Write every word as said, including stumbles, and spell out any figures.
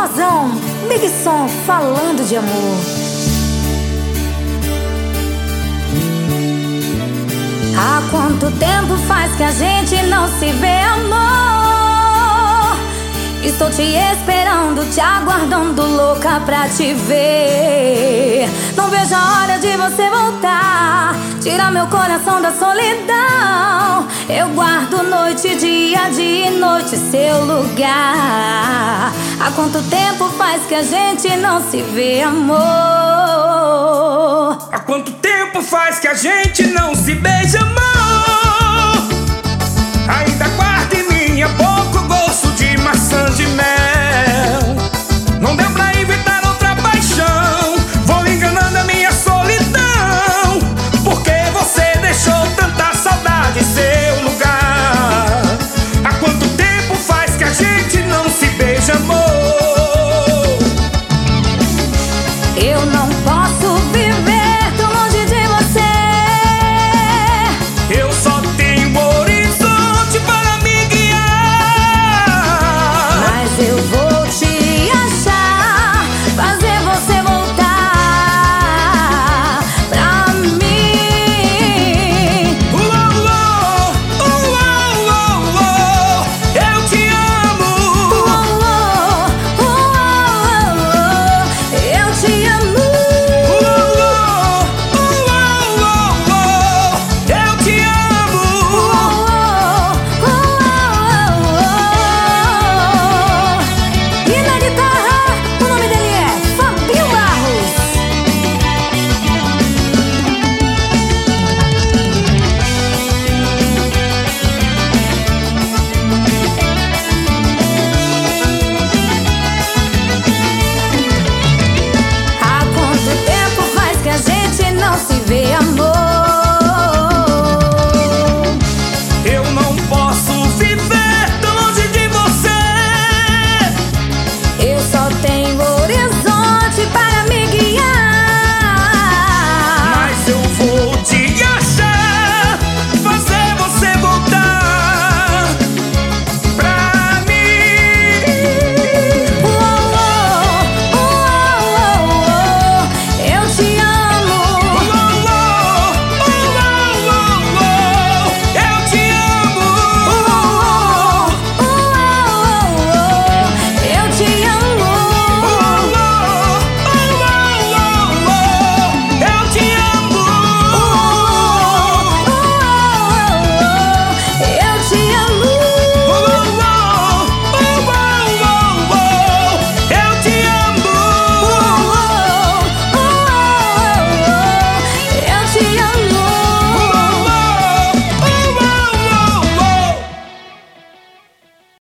Amorzão, Big Som falando de amor. Há quanto tempo faz que a gente não se vê, amor? Estou te esperando, te aguardando, louca pra te ver. Não vejo a hora de você voltar, tirar meu coração da solidão. Eu guardo noite, dia, dia e noite seu lugar. Há quanto tempo faz que a gente não se vê, amor? Há quanto tempo faz que a gente não se beija, amor?